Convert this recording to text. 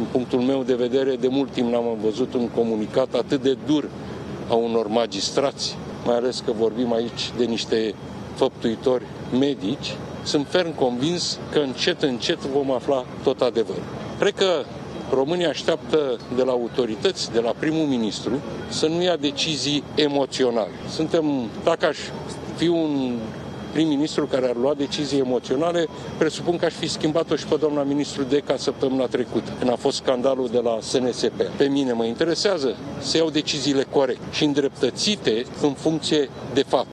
punctul meu de vedere, de mult timp n-am văzut un comunicat atât de dur a unor magistrați, mai ales că vorbim aici de niște făptuitori medici. Sunt ferm convins că încet vom afla tot adevărul. Cred că România așteaptă de la autorități, de la primul ministru, să nu ia decizii emoționale. Dacă aș fi un prim-ministru care ar lua decizii emoționale, presupun că aș fi schimbat-o și pe doamna ministru Deca săptămâna trecută, când a fost scandalul de la SNSP. Pe mine mă interesează să iau deciziile corecte și îndreptățite în funcție de fapt.